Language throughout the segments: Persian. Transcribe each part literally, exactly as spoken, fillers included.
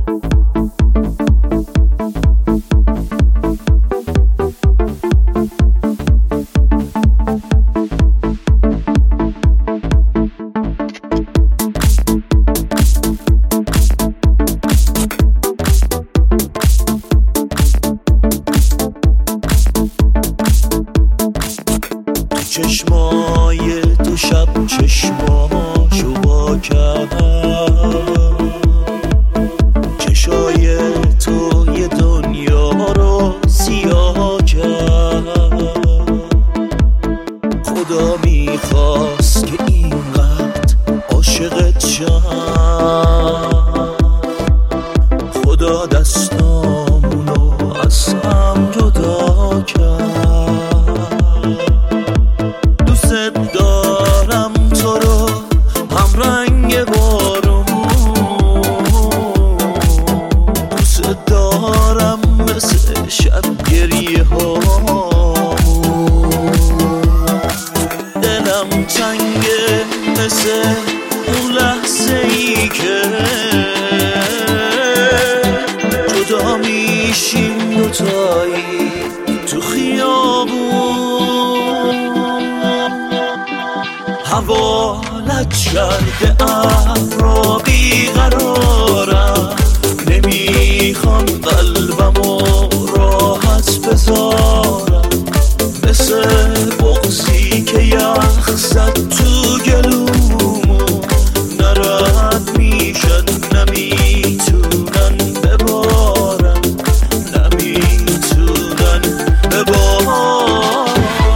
چشمای تو شب چشماشو وا کرد، چشای تو یه دنیا رو سیاه کرد. خدا میخواست که اینقدر عاشقت شم، خدا دستامونو از هم جدا کرد. دارم تو رو هم رنگ بارون، دوست دارم مثل شب گریه هامون. دلم تنگه مثل اون لحظه ای که جدا میشیم دوتایی تو خیابون. حوالت کرده ابرا بیقرارم، نمیخوام قلبمو راحت بذارم. مثل بغضی که یخ زد تو گلومو، نرد میشن نمیتونن ببارن، نمیتونن ببارن.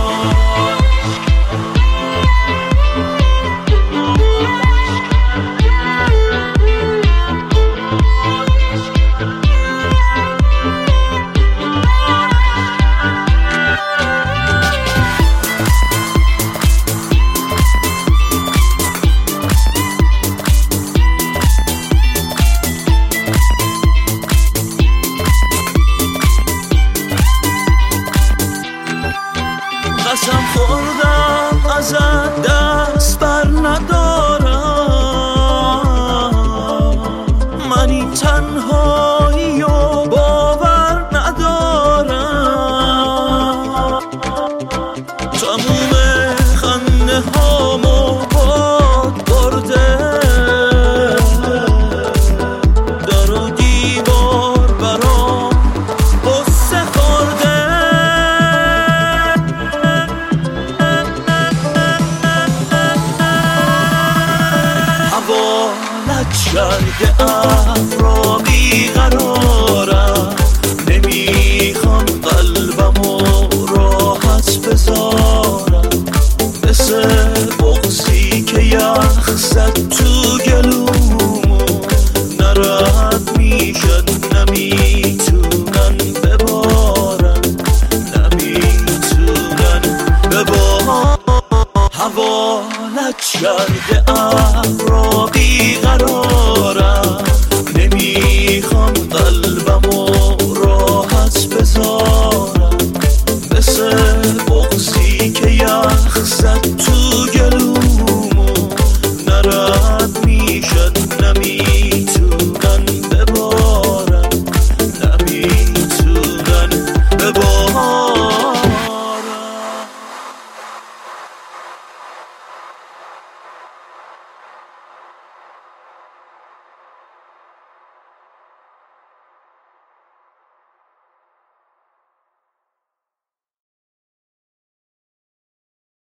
قسم خوردم ازت دست بر ندارم، من این تنهایی و باور ندارم. تموم خنده هامو باد برده، در و دیوار برام قصه خورده. حوالت کرده ابرا بیقرارم، نمیخوام قلبمو راحت بذارم. مثل بغضی که یخ زد تو گلومو، نرد میشن نمیتونن ببارن، نمیتونن ببارن. حوالت کرده